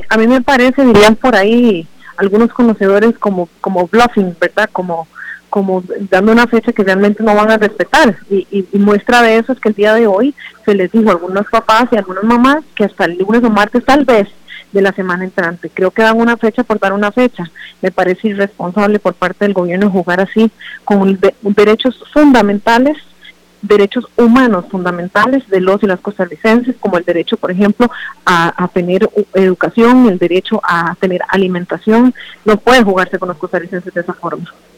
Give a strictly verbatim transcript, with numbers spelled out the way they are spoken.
a mí me parece, dirían por ahí algunos conocedores, como como bluffing, ¿verdad? Como como dando una fecha que realmente no van a respetar, y, y, y muestra de eso es que el día de hoy se les dijo a algunos papás y a algunas mamás que hasta el lunes o martes tal vez de la semana entrante. Creo que dan una fecha por dar una fecha. Me parece irresponsable por parte del gobierno jugar así con de, derechos fundamentales, derechos humanos fundamentales de los y las costarricenses, como el derecho, por ejemplo, a, a tener educación, el derecho a tener alimentación. No puede jugarse con los costarricenses de esa forma.